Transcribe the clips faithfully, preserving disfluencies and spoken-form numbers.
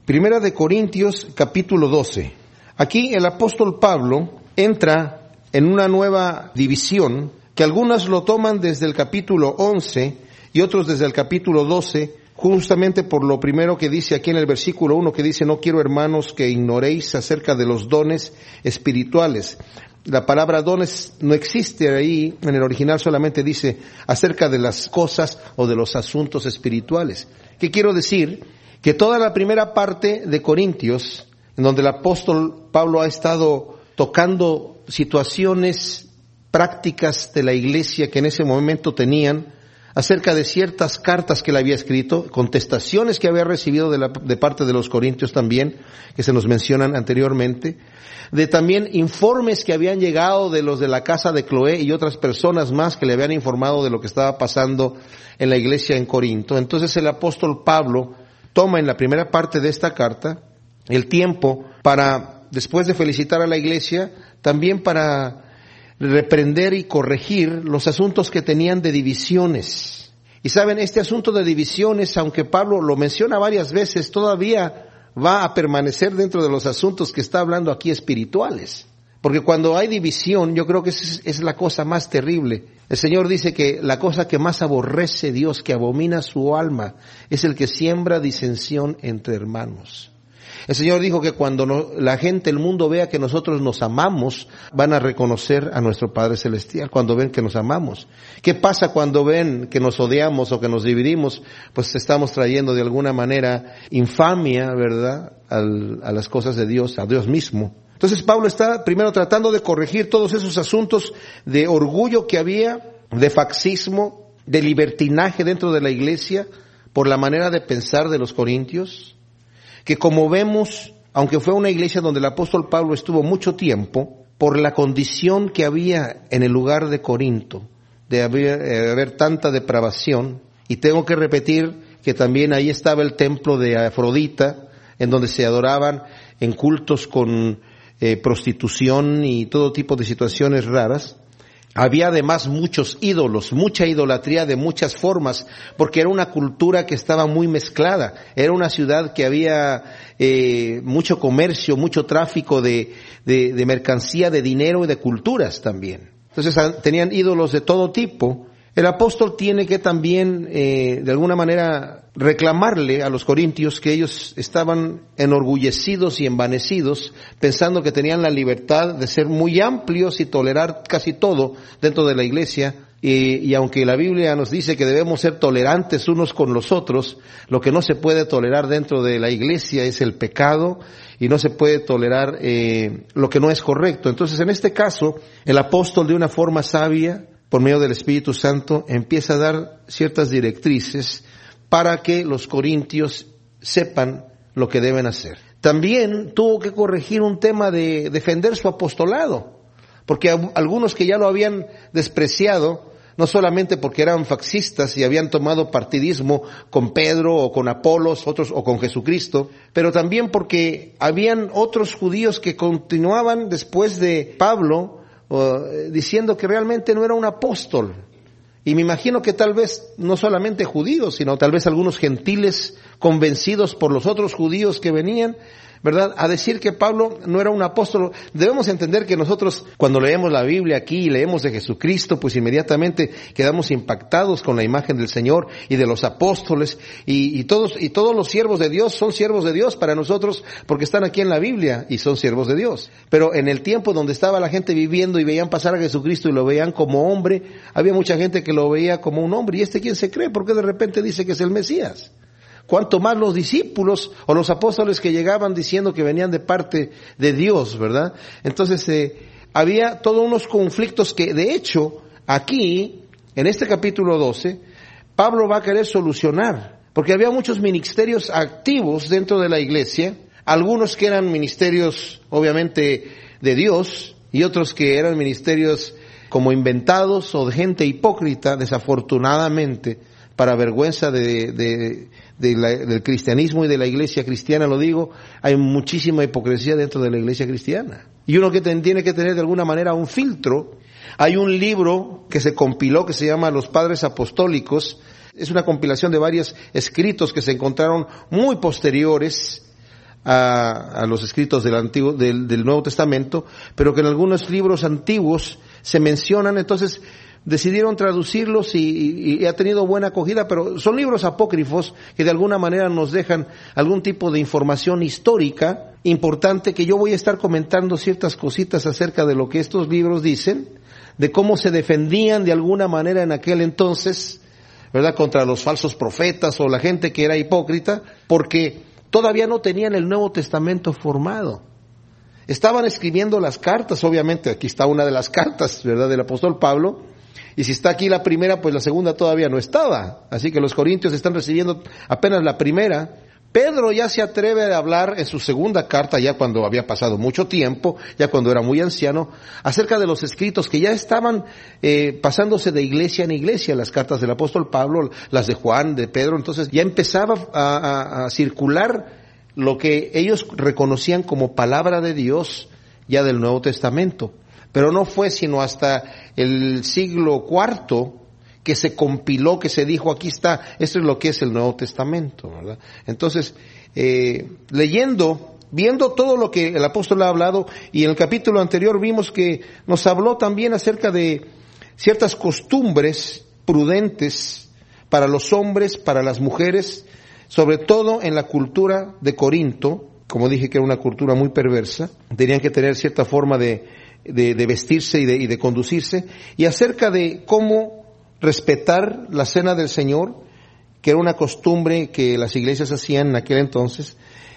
Primera de Corintios, capítulo doce. Aquí el apóstol Pablo entra en una nueva división que algunas lo toman desde el capítulo once y otros desde el capítulo doce, justamente por lo primero que dice aquí en el versículo uno, que dice: no quiero, hermanos, que ignoréis acerca de los dones espirituales. La palabra dones no existe ahí, en el original solamente dice acerca de las cosas o de los asuntos espirituales. ¿Qué quiero decir? Que toda la primera parte de Corintios, en donde el apóstol Pablo ha estado tocando situaciones prácticas de la iglesia que en ese momento tenían, acerca de ciertas cartas que él había escrito, contestaciones que había recibido de, la, de parte de los corintios también, que se nos mencionan anteriormente, de también informes que habían llegado de los de la casa de Cloé y otras personas más que le habían informado de lo que estaba pasando en la iglesia en Corinto. Entonces el apóstol Pablo toma en la primera parte de esta carta el tiempo para, después de felicitar a la iglesia, también para reprender y corregir los asuntos que tenían de divisiones. Y saben, este asunto de divisiones, aunque Pablo lo menciona varias veces, todavía va a permanecer dentro de los asuntos que está hablando aquí espirituales. Porque cuando hay división, yo creo que es, es la cosa más terrible. El Señor dice que la cosa que más aborrece Dios, que abomina su alma, es el que siembra disensión entre hermanos. El Señor dijo que cuando no, la gente, el mundo vea que nosotros nos amamos, van a reconocer a nuestro Padre Celestial cuando ven que nos amamos. ¿Qué pasa cuando ven que nos odiamos o que nos dividimos? Pues estamos trayendo de alguna manera infamia, ¿verdad?, Al, a las cosas de Dios, a Dios mismo. Entonces Pablo está primero tratando de corregir todos esos asuntos de orgullo que había, de facsismo, de libertinaje dentro de la iglesia por la manera de pensar de los corintios, que como vemos, aunque fue una iglesia donde el apóstol Pablo estuvo mucho tiempo, por la condición que había en el lugar de Corinto, de haber, de haber tanta depravación, y tengo que repetir que también ahí estaba el templo de Afrodita, en donde se adoraban en cultos con eh, prostitución y todo tipo de situaciones raras. Había además muchos ídolos, mucha idolatría de muchas formas, porque era una cultura que estaba muy mezclada. Era una ciudad que había eh, mucho comercio, mucho tráfico de, de, de mercancía, de dinero y de culturas también. Entonces tenían ídolos de todo tipo. El apóstol tiene que también, eh, de alguna manera, reclamarle a los corintios que ellos estaban enorgullecidos y envanecidos, pensando que tenían la libertad de ser muy amplios y tolerar casi todo dentro de la iglesia. Y, y aunque la Biblia nos dice que debemos ser tolerantes unos con los otros, lo que no se puede tolerar dentro de la iglesia es el pecado y no se puede tolerar eh, lo que no es correcto. Entonces, en este caso, el apóstol, de una forma sabia, por medio del Espíritu Santo, empieza a dar ciertas directrices para que los corintios sepan lo que deben hacer. También tuvo que corregir un tema de defender su apostolado, porque algunos que ya lo habían despreciado, no solamente porque eran facsistas y habían tomado partidismo con Pedro o con Apolos, otros o con Jesucristo, pero también porque habían otros judíos que continuaban después de Pablo, Uh, diciendo que realmente no era un apóstol. Y me imagino que tal vez no solamente judíos, sino tal vez algunos gentiles convencidos por los otros judíos que venían, ¿verdad?, a decir que Pablo no era un apóstol. Debemos entender que nosotros, cuando leemos la Biblia aquí y leemos de Jesucristo, pues inmediatamente quedamos impactados con la imagen del Señor y de los apóstoles, y, y todos, y todos los siervos de Dios son siervos de Dios para nosotros, porque están aquí en la Biblia y son siervos de Dios. Pero en el tiempo donde estaba la gente viviendo y veían pasar a Jesucristo y lo veían como hombre, había mucha gente que lo veía como un hombre. ¿Y este quién se cree? ¿Por qué de repente dice que es el Mesías? Cuanto más los discípulos o los apóstoles que llegaban diciendo que venían de parte de Dios, ¿verdad? Entonces, eh, había todos unos conflictos que, de hecho, aquí, en este capítulo doce, Pablo va a querer solucionar, porque había muchos ministerios activos dentro de la iglesia, algunos que eran ministerios, obviamente, de Dios, y otros que eran ministerios como inventados o de gente hipócrita, desafortunadamente, para vergüenza de, de, de la, del cristianismo y de la iglesia cristiana, lo digo, hay muchísima hipocresía dentro de la iglesia cristiana. Y uno que ten, tiene que tener de alguna manera un filtro. Hay un libro que se compiló que se llama Los Padres Apostólicos. Es una compilación de varios escritos que se encontraron muy posteriores a, a los escritos del Antiguo, del, del Nuevo Testamento, pero que en algunos libros antiguos se mencionan, entonces decidieron traducirlos y, y, y ha tenido buena acogida, pero son libros apócrifos que de alguna manera nos dejan algún tipo de información histórica importante, que yo voy a estar comentando ciertas cositas acerca de lo que estos libros dicen, de cómo se defendían de alguna manera en aquel entonces, ¿verdad?, contra los falsos profetas o la gente que era hipócrita, porque todavía no tenían el Nuevo Testamento formado. Estaban escribiendo las cartas, obviamente, aquí está una de las cartas, ¿verdad?, del apóstol Pablo, y si está aquí la primera, pues la segunda todavía no estaba. Así que los corintios están recibiendo apenas la primera. Pedro ya se atreve a hablar en su segunda carta, ya cuando había pasado mucho tiempo, ya cuando era muy anciano, acerca de los escritos que ya estaban eh, pasándose de iglesia en iglesia, las cartas del apóstol Pablo, las de Juan, de Pedro. Entonces ya empezaba a, a, a circular lo que ellos reconocían como palabra de Dios ya del Nuevo Testamento. Pero no fue sino hasta el siglo cuarto que se compiló, que se dijo, aquí está, esto es lo que es el Nuevo Testamento, ¿verdad? Entonces, eh, leyendo, viendo todo lo que el apóstol ha hablado, y en el capítulo anterior vimos que nos habló también acerca de ciertas costumbres prudentes para los hombres, para las mujeres, sobre todo en la cultura de Corinto, como dije que era una cultura muy perversa, tenían que tener cierta forma de, de, de vestirse y de, y de conducirse, y acerca de cómo respetar la cena del Señor, que era una costumbre que las iglesias hacían en aquel entonces,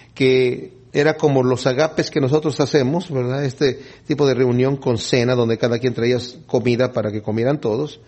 que era como los agapes que nosotros hacemos, ¿verdad? Este tipo de reunión con cena, donde cada quien traía comida para que comieran todos,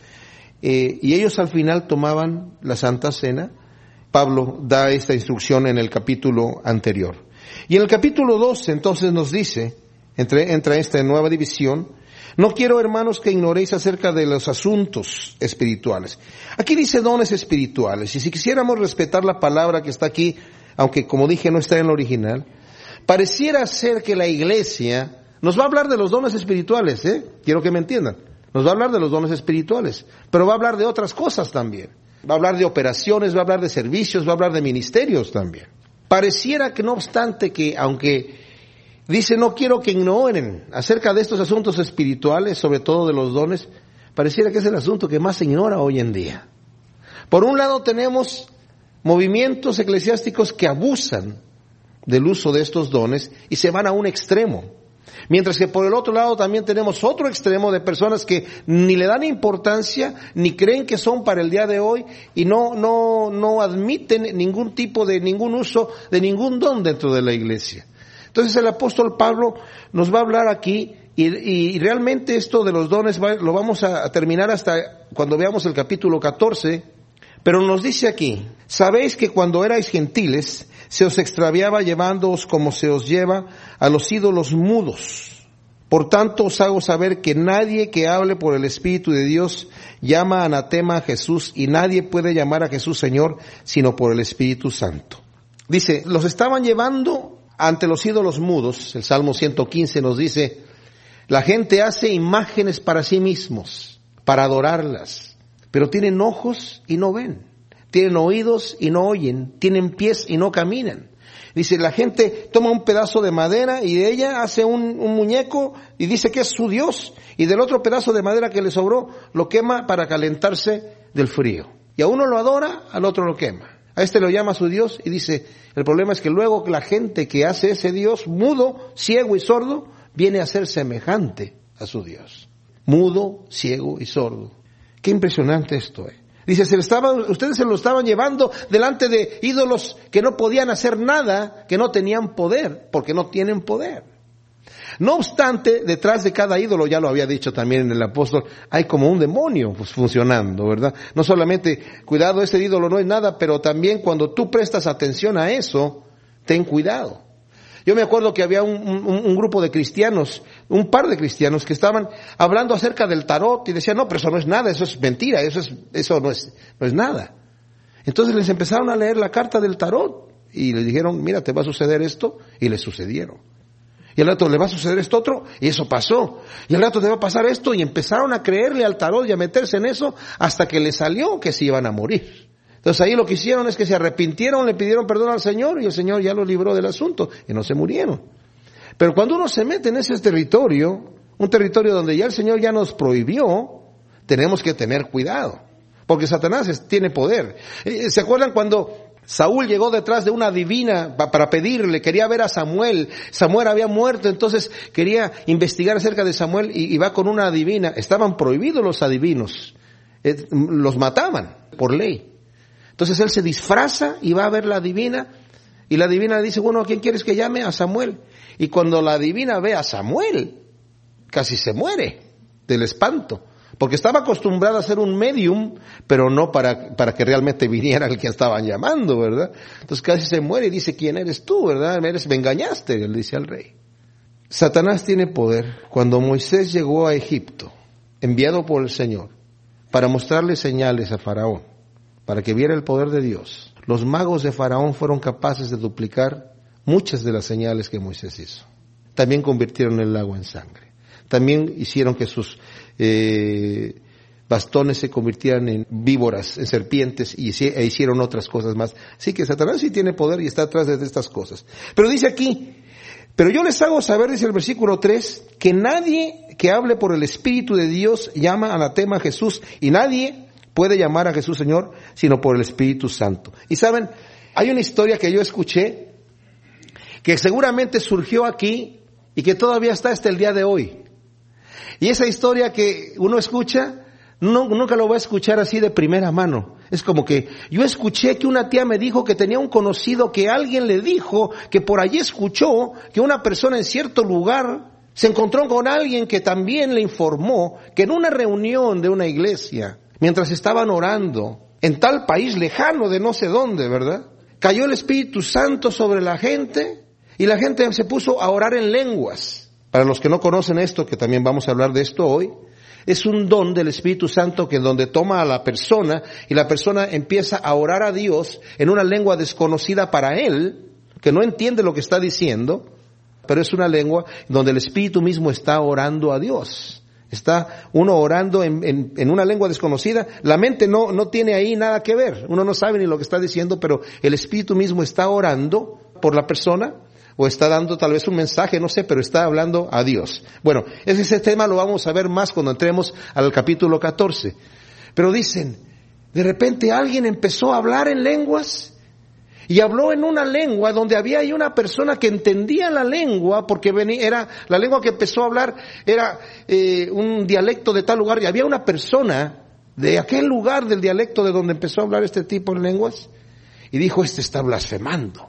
eh, y ellos al final tomaban la Santa Cena. Pablo da esta instrucción en el capítulo anterior. Y en el capítulo doce entonces nos dice, entre, entra esta nueva división: no quiero, hermanos, que ignoréis acerca de los asuntos espirituales. Aquí dice dones espirituales, y si quisiéramos respetar la palabra que está aquí, aunque como dije no está en el original, pareciera ser que la iglesia nos va a hablar de los dones espirituales, ¿eh? Quiero que me entiendan. Nos va a hablar de los dones espirituales, pero va a hablar de otras cosas también. Va a hablar de operaciones, va a hablar de servicios, va a hablar de ministerios también. Pareciera que no obstante que, aunque dice no quiero que ignoren acerca de estos asuntos espirituales, sobre todo de los dones, pareciera que es el asunto que más se ignora hoy en día. Por un lado tenemos movimientos eclesiásticos que abusan del uso de estos dones y se van a un extremo. Mientras que por el otro lado también tenemos otro extremo de personas que ni le dan importancia, ni creen que son para el día de hoy, y no, no, no admiten ningún tipo de, ningún uso de ningún don dentro de la iglesia. Entonces el apóstol Pablo nos va a hablar aquí, y, y realmente esto de los dones va, lo vamos a terminar hasta cuando veamos el capítulo catorce, pero nos dice aquí: sabéis que cuando erais gentiles, se os extraviaba llevándoos como se os lleva a los ídolos mudos. Por tanto os hago saber que nadie que hable por el Espíritu de Dios llama anatema a Jesús, y nadie puede llamar a Jesús Señor sino por el Espíritu Santo. Dice, los estaban llevando ante los ídolos mudos. El Salmo ciento quince nos dice, la gente hace imágenes para sí mismos, para adorarlas, pero tienen ojos y no ven, tienen oídos y no oyen, tienen pies y no caminan. Dice, la gente toma un pedazo de madera y de ella hace un, un muñeco y dice que es su Dios, y del otro pedazo de madera que le sobró lo quema para calentarse del frío. Y a uno lo adora, al otro lo quema. A este lo llama su Dios, y dice, el problema es que luego la gente que hace ese Dios mudo, ciego y sordo, viene a ser semejante a su Dios. Mudo, ciego y sordo. Qué impresionante esto, ¿eh? Dice, se le estaban, ustedes se lo estaban llevando delante de ídolos que no podían hacer nada, que no tenían poder, porque no tienen poder. No obstante, detrás de cada ídolo, ya lo había dicho también el apóstol, hay como un demonio pues, funcionando, ¿verdad? No solamente, cuidado, este ídolo no es nada, pero también cuando tú prestas atención a eso, ten cuidado. Yo me acuerdo que había un, un, un grupo de cristianos, un par de cristianos que estaban hablando acerca del tarot y decían, no, pero eso no es nada, eso es mentira, eso es, eso no es, no es nada. Entonces les empezaron a leer la carta del tarot y les dijeron, mira, te va a suceder esto, y les sucedieron. Y al rato le va a suceder esto otro, y eso pasó. Y al rato te va a pasar esto, y empezaron a creerle al tarot y a meterse en eso hasta que les salió que se iban a morir. Entonces ahí lo que hicieron es que se arrepintieron, le pidieron perdón al Señor y el Señor ya los libró del asunto y no se murieron. Pero cuando uno se mete en ese territorio, un territorio donde ya el Señor ya nos prohibió, tenemos que tener cuidado, porque Satanás tiene poder. ¿Se acuerdan cuando Saúl llegó detrás de una adivina para pedirle, quería ver a Samuel? Samuel había muerto, entonces quería investigar acerca de Samuel y, y va con una adivina. Estaban prohibidos los adivinos, eh, los mataban por ley. Entonces él se disfraza y va a ver la adivina, y la adivina le dice, bueno, ¿a quién quieres que llame? A Samuel. Y cuando la adivina ve a Samuel, casi se muere del espanto, porque estaba acostumbrada a ser un medium, pero no para, para que realmente viniera el que estaban llamando, ¿verdad? Entonces casi se muere y dice, ¿quién eres tú, verdad? Eres, me engañaste, le dice al rey. Satanás tiene poder. Cuando Moisés llegó a Egipto, enviado por el Señor, para mostrarle señales a Faraón, para que viera el poder de Dios, los magos de Faraón fueron capaces de duplicar muchas de las señales que Moisés hizo. También convirtieron el agua en sangre. También hicieron que sus eh, bastones se convirtieran en víboras, en serpientes, y e hicieron otras cosas más. Así que Satanás sí tiene poder y está atrás de estas cosas. Pero dice aquí, pero yo les hago saber, dice el versículo tres, que nadie que hable por el Espíritu de Dios llama anatema a Jesús, y nadie puede llamar a Jesús Señor, sino por el Espíritu Santo. Y saben, hay una historia que yo escuché, que seguramente surgió aquí, y que todavía está hasta el día de hoy. Y esa historia que uno escucha, no, nunca lo va a escuchar así de primera mano. Es como que yo escuché que una tía me dijo que tenía un conocido que alguien le dijo que por allí escuchó que una persona en cierto lugar se encontró con alguien que también le informó que en una reunión de una iglesia, mientras estaban orando, en tal país lejano de no sé dónde, ¿verdad? Cayó el Espíritu Santo sobre la gente y la gente se puso a orar en lenguas. Para los que no conocen esto, que también vamos a hablar de esto hoy, es un don del Espíritu Santo que donde toma a la persona y la persona empieza a orar a Dios en una lengua desconocida para él, que no entiende lo que está diciendo, pero es una lengua donde el Espíritu mismo está orando a Dios. Está uno orando en, en, en una lengua desconocida, la mente no, no tiene ahí nada que ver, uno no sabe ni lo que está diciendo, pero el Espíritu mismo está orando por la persona, o está dando tal vez un mensaje, no sé, pero está hablando a Dios. Bueno, ese tema lo vamos a ver más cuando entremos al capítulo catorce. Pero dicen, de repente alguien empezó a hablar en lenguas, y habló en una lengua donde había ahí una persona que entendía la lengua, porque venía, era, la lengua que empezó a hablar era eh, un dialecto de tal lugar, y había una persona de aquel lugar del dialecto de donde empezó a hablar este tipo en lenguas, y dijo, este está blasfemando.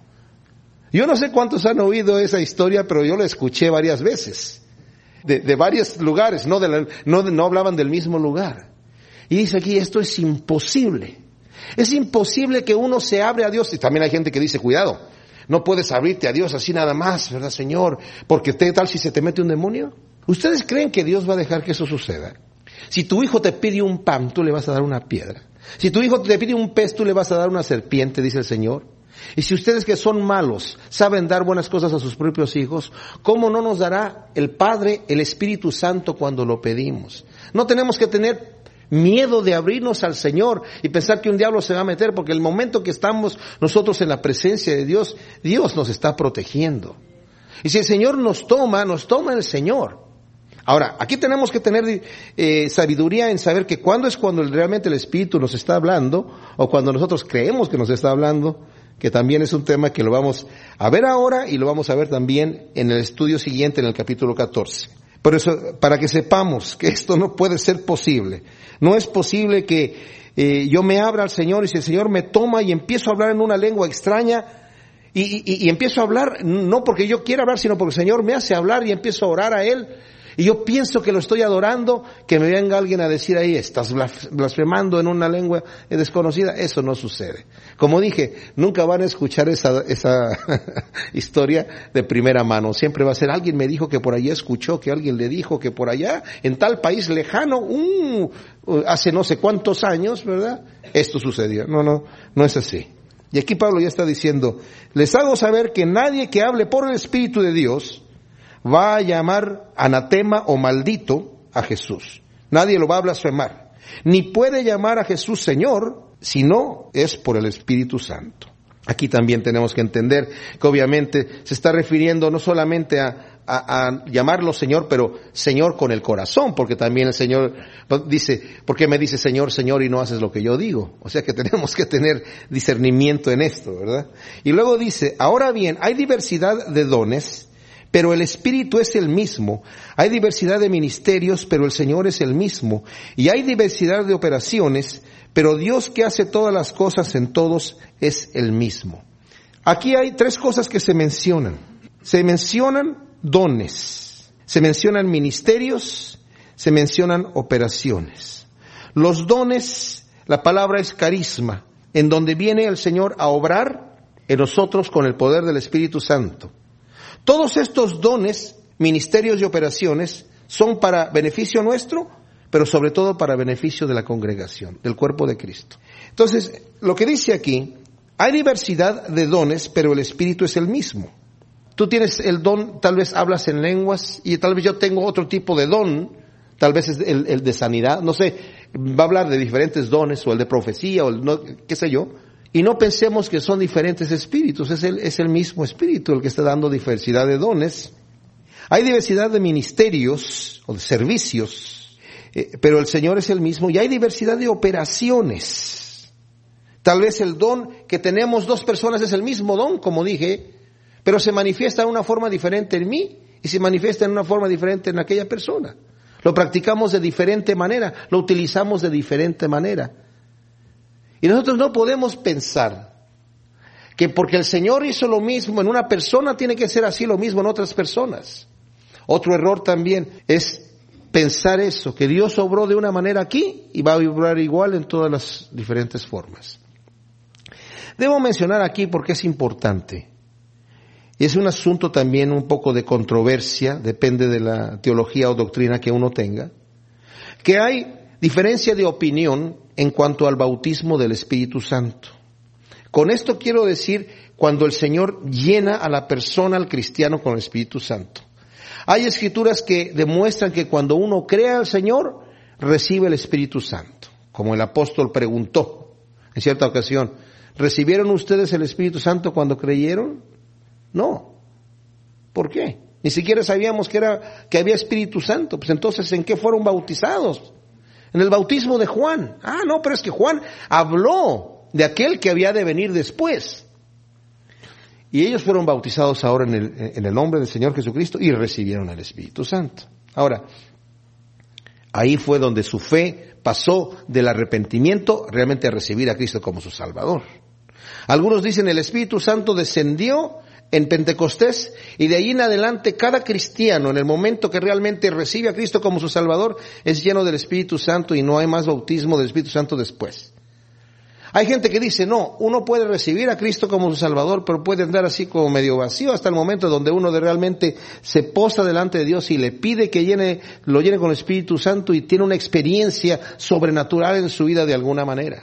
Yo no sé cuántos han oído esa historia, pero yo la escuché varias veces, de, de varios lugares, no, de la, no, no hablaban del mismo lugar. Y dice aquí, esto es imposible. Es imposible que uno se abre a Dios. Y también hay gente que dice, cuidado, no puedes abrirte a Dios así nada más, ¿verdad, Señor? Porque ¿qué tal si se te mete un demonio? ¿Ustedes creen que Dios va a dejar que eso suceda? Si tu hijo te pide un pan, tú le vas a dar una piedra. Si tu hijo te pide un pez, tú le vas a dar una serpiente, dice el Señor. Y si ustedes que son malos saben dar buenas cosas a sus propios hijos, ¿cómo no nos dará el Padre el Espíritu Santo cuando lo pedimos? No tenemos que tener miedo de abrirnos al Señor y pensar que un diablo se va a meter, porque el momento que estamos nosotros en la presencia de Dios, Dios nos está protegiendo. Y si el Señor nos toma, nos toma el Señor. Ahora, aquí tenemos que tener eh, sabiduría en saber que cuándo es cuando realmente el Espíritu nos está hablando, o cuando nosotros creemos que nos está hablando, que también es un tema que lo vamos a ver ahora y lo vamos a ver también en el estudio siguiente, en el capítulo catorce. Por eso, para que sepamos que esto no puede ser posible. No es posible que eh, yo me abra al Señor y si el Señor me toma y empiezo a hablar en una lengua extraña y, y, y empiezo a hablar, no porque yo quiera hablar, sino porque el Señor me hace hablar y empiezo a orar a Él. Y yo pienso que lo estoy adorando, que me venga alguien a decir ahí, estás blasfemando en una lengua desconocida. Eso no sucede. Como dije, nunca van a escuchar esa, esa historia de primera mano. Siempre va a ser, alguien me dijo que por allá escuchó, que alguien le dijo que por allá, en tal país lejano, uh, hace no sé cuántos años, ¿verdad? Esto sucedió. No, no, no es así. Y aquí Pablo ya está diciendo, les hago saber que nadie que hable por el Espíritu de Dios va a llamar anatema o maldito a Jesús. Nadie lo va a blasfemar. Ni puede llamar a Jesús Señor, si no es por el Espíritu Santo. Aquí también tenemos que entender que obviamente se está refiriendo no solamente a, a, a llamarlo Señor, pero Señor con el corazón, porque también el Señor dice, ¿por qué me dice Señor, Señor y no haces lo que yo digo? O sea que tenemos que tener discernimiento en esto, ¿verdad? Y luego dice, ahora bien, hay diversidad de dones, pero el Espíritu es el mismo. Hay diversidad de ministerios, pero el Señor es el mismo. Y hay diversidad de operaciones, pero Dios que hace todas las cosas en todos es el mismo. Aquí hay tres cosas que se mencionan. Se mencionan dones, se mencionan ministerios, se mencionan operaciones. Los dones, la palabra es carisma, en donde viene el Señor a obrar en nosotros con el poder del Espíritu Santo. Todos estos dones, ministerios y operaciones son para beneficio nuestro, pero sobre todo para beneficio de la congregación, del cuerpo de Cristo. Entonces, lo que dice aquí, hay diversidad de dones, pero el Espíritu es el mismo. Tú tienes el don, tal vez hablas en lenguas, y tal vez yo tengo otro tipo de don, tal vez es el, el de sanidad, no sé, va a hablar de diferentes dones, o el de profecía, o el no, qué sé yo. Y no pensemos que son diferentes espíritus, es el, es el mismo espíritu el que está dando diversidad de dones. Hay diversidad de ministerios o de servicios, eh, pero el Señor es el mismo. Y hay diversidad de operaciones. Tal vez el don que tenemos dos personas es el mismo don, como dije, pero se manifiesta de una forma diferente en mí y se manifiesta en una forma diferente en aquella persona. Lo practicamos de diferente manera, lo utilizamos de diferente manera. Y nosotros no podemos pensar que porque el Señor hizo lo mismo en una persona, tiene que ser así lo mismo en otras personas. Otro error también es pensar eso, que Dios obró de una manera aquí y va a obrar igual en todas las diferentes formas. Debo mencionar aquí porque es importante. Y es un asunto también un poco de controversia, depende de la teología o doctrina que uno tenga, que hay diferencia de opinión en cuanto al bautismo del Espíritu Santo. Con esto quiero decir cuando el Señor llena a la persona, al cristiano, con el Espíritu Santo. Hay escrituras que demuestran que cuando uno cree al Señor, recibe el Espíritu Santo. Como el apóstol preguntó en cierta ocasión, ¿recibieron ustedes el Espíritu Santo cuando creyeron? No. ¿Por qué? Ni siquiera sabíamos que era, que había Espíritu Santo. Pues entonces, ¿en qué fueron bautizados? En el bautismo de Juan. Ah, no, pero es que Juan habló de aquel que había de venir después. Y ellos fueron bautizados ahora en el, en el nombre del Señor Jesucristo y recibieron el Espíritu Santo. Ahora, ahí fue donde su fe pasó del arrepentimiento realmente a recibir a Cristo como su Salvador. Algunos dicen el Espíritu Santo descendió en Pentecostés y de ahí en adelante cada cristiano en el momento que realmente recibe a Cristo como su Salvador es lleno del Espíritu Santo y no hay más bautismo del Espíritu Santo después. Hay gente que dice, no, uno puede recibir a Cristo como su Salvador, pero puede andar así como medio vacío hasta el momento donde uno de realmente se posa delante de Dios y le pide que llene, lo llene con el Espíritu Santo y tiene una experiencia sobrenatural en su vida de alguna manera.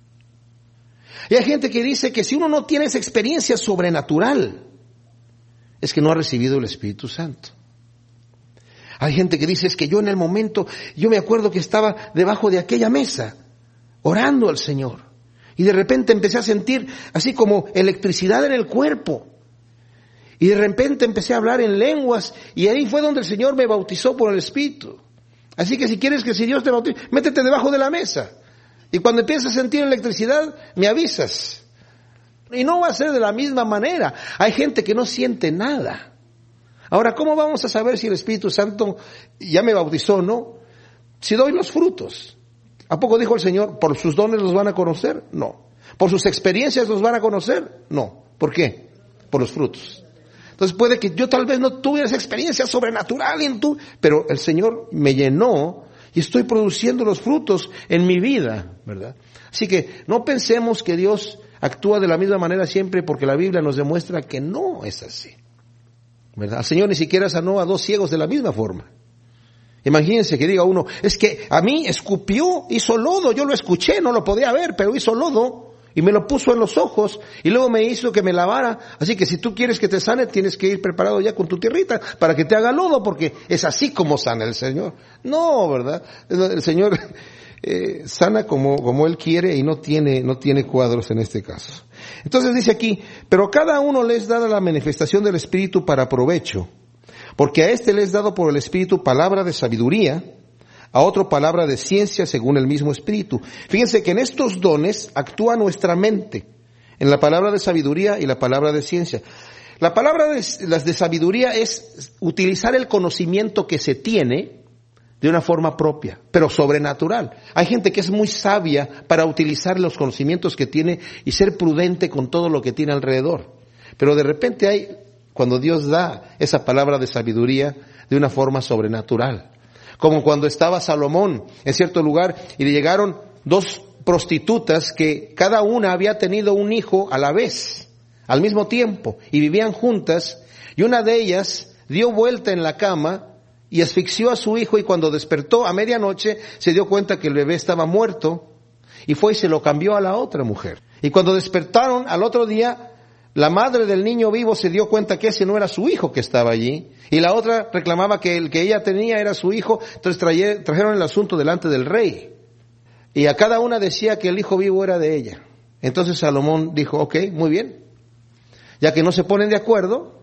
Y hay gente que dice que si uno no tiene esa experiencia sobrenatural, es que no ha recibido el Espíritu Santo. Hay gente que dice, es que yo en el momento, yo me acuerdo que estaba debajo de aquella mesa, orando al Señor, y de repente empecé a sentir así como electricidad en el cuerpo, y de repente empecé a hablar en lenguas, y ahí fue donde el Señor me bautizó por el Espíritu. Así que si quieres que si Dios te bautice, métete debajo de la mesa, y cuando empieces a sentir electricidad, me avisas. Y no va a ser de la misma manera. Hay gente que no siente nada. Ahora, ¿cómo vamos a saber si el Espíritu Santo ya me bautizó o no? Si doy los frutos. ¿A poco dijo el Señor, por sus dones los van a conocer? No. ¿Por sus experiencias los van a conocer? No. ¿Por qué? Por los frutos. Entonces puede que yo tal vez no tuviera esa experiencia sobrenatural en tú, pero el Señor me llenó y estoy produciendo los frutos en mi vida, ¿verdad? Así que no pensemos que Dios actúa de la misma manera siempre, porque la Biblia nos demuestra que no es así, ¿verdad? El Señor ni siquiera sanó a dos ciegos de la misma forma. Imagínense que diga uno, es que a mí escupió, hizo lodo, yo lo escuché, no lo podía ver, pero hizo lodo y me lo puso en los ojos y luego me hizo que me lavara. Así que si tú quieres que te sane, tienes que ir preparado ya con tu tierrita para que te haga lodo, porque es así como sana el Señor. No, ¿verdad? El Señor eh, sana como, como Él quiere y no tiene, no tiene cuadros en este caso. Entonces dice aquí, pero a cada uno le es dada la manifestación del Espíritu para provecho, porque a este le es dado por el Espíritu palabra de sabiduría, a otro palabra de ciencia según el mismo Espíritu. Fíjense que en estos dones actúa nuestra mente, en la palabra de sabiduría y la palabra de ciencia. La palabra de, las de sabiduría es utilizar el conocimiento que se tiene de una forma propia, pero sobrenatural. Hay gente que es muy sabia para utilizar los conocimientos que tiene y ser prudente con todo lo que tiene alrededor. Pero de repente hay, cuando Dios da esa palabra de sabiduría de una forma sobrenatural. Como cuando estaba Salomón en cierto lugar y le llegaron dos prostitutas que cada una había tenido un hijo a la vez, al mismo tiempo, y vivían juntas, y una de ellas dio vuelta en la cama y asfixió a su hijo, y cuando despertó a medianoche se dio cuenta que el bebé estaba muerto, y fue y se lo cambió a la otra mujer. Y cuando despertaron al otro día, la madre del niño vivo se dio cuenta que ese no era su hijo que estaba allí, y la otra reclamaba que el que ella tenía era su hijo, entonces traje, trajeron el asunto delante del rey. Y a cada una decía que el hijo vivo era de ella. Entonces Salomón dijo, ok, muy bien. Ya que no se ponen de acuerdo,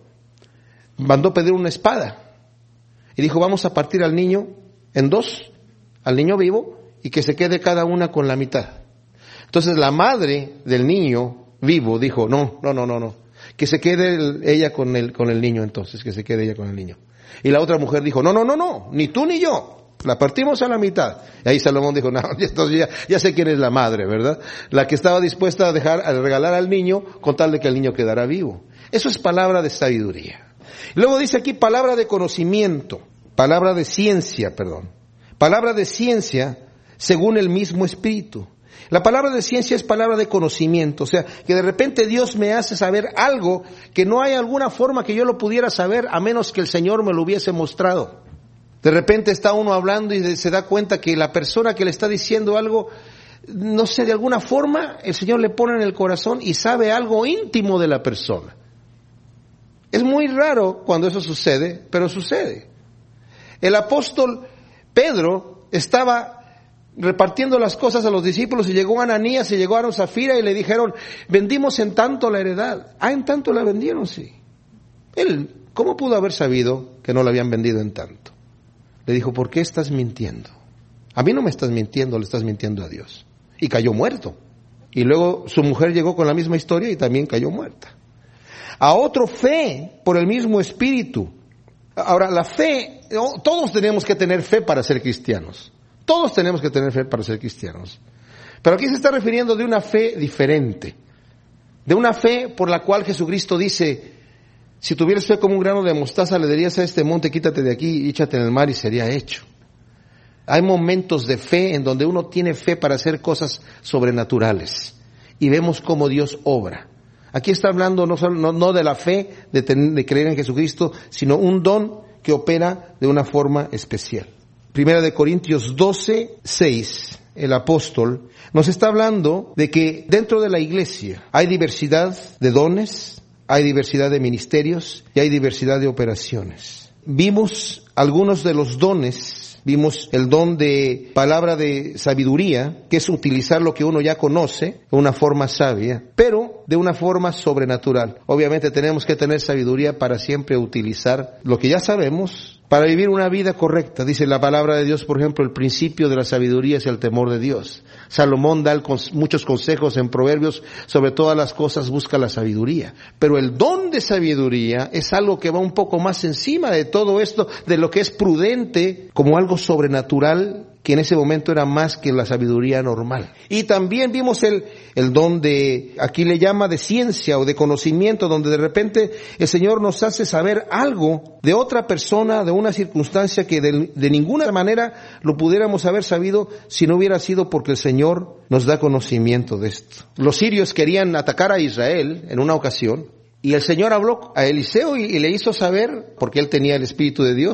mandó pedir una espada. Y dijo, vamos a partir al niño en dos, al niño vivo, y que se quede cada una con la mitad. Entonces la madre del niño vivo dijo, no, no, no, no, no. Que se quede el, ella con el, con el niño entonces, que se quede ella con el niño. Y la otra mujer dijo, no, no, no, no, ni tú ni yo. La partimos a la mitad. Y ahí Salomón dijo, no, entonces ya, ya sé quién es la madre, ¿verdad? La que estaba dispuesta a dejar, a regalar al niño con tal de que el niño quedara vivo. Eso es palabra de sabiduría. Luego dice aquí palabra de conocimiento, palabra de ciencia, perdón. Palabra de ciencia según el mismo Espíritu. La palabra de ciencia es palabra de conocimiento, o sea, que de repente Dios me hace saber algo que no hay alguna forma que yo lo pudiera saber a menos que el Señor me lo hubiese mostrado. De repente está uno hablando y se da cuenta que la persona que le está diciendo algo, no sé, de alguna forma el Señor le pone en el corazón y sabe algo íntimo de la persona. Es muy raro cuando eso sucede, pero sucede. El apóstol Pedro estaba repartiendo las cosas a los discípulos y llegó Ananías y llegó a Zafira y le dijeron, vendimos en tanto la heredad. Ah, en tanto la vendieron, sí. Él, ¿cómo pudo haber sabido que no la habían vendido en tanto? Le dijo, ¿por qué estás mintiendo? A mí no me estás mintiendo, le estás mintiendo a Dios. Y cayó muerto. Y luego su mujer llegó con la misma historia y también cayó muerta. A otro fe por el mismo Espíritu. Ahora, la fe, todos tenemos que tener fe para ser cristianos. Todos tenemos que tener fe para ser cristianos. Pero aquí se está refiriendo de una fe diferente. De una fe por la cual Jesucristo dice, si tuvieras fe como un grano de mostaza, le dirías a este monte, quítate de aquí y échate en el mar y sería hecho. Hay momentos de fe en donde uno tiene fe para hacer cosas sobrenaturales. Y vemos cómo Dios obra. Aquí está hablando no, no, no de la fe, de, tener, de creer en Jesucristo, sino un don que opera de una forma especial. Primera de Corintios doce, seis, el apóstol nos está hablando de que dentro de la iglesia hay diversidad de dones, hay diversidad de ministerios y hay diversidad de operaciones. Vimos algunos de los dones. Vimos el don de palabra de sabiduría, que es utilizar lo que uno ya conoce de una forma sabia, pero de una forma sobrenatural. Obviamente tenemos que tener sabiduría para siempre utilizar lo que ya sabemos para vivir una vida correcta. Dice la palabra de Dios, por ejemplo, el principio de la sabiduría es el temor de Dios. Salomón da el, muchos consejos en Proverbios, sobre todas las cosas busca la sabiduría. Pero el don de sabiduría es algo que va un poco más encima de todo esto, de lo que es prudente, como algo sobrenatural, que en ese momento era más que la sabiduría normal. Y también vimos el, el don de, aquí le llama de ciencia o de conocimiento, donde de repente el Señor nos hace saber algo de otra persona, de una circunstancia que de, de ninguna manera lo pudiéramos haber sabido si no hubiera sido porque el Señor nos da conocimiento de esto. Los sirios querían atacar a Israel en una ocasión, y el Señor habló a Eliseo y, y le hizo saber, porque él tenía el Espíritu de Dios,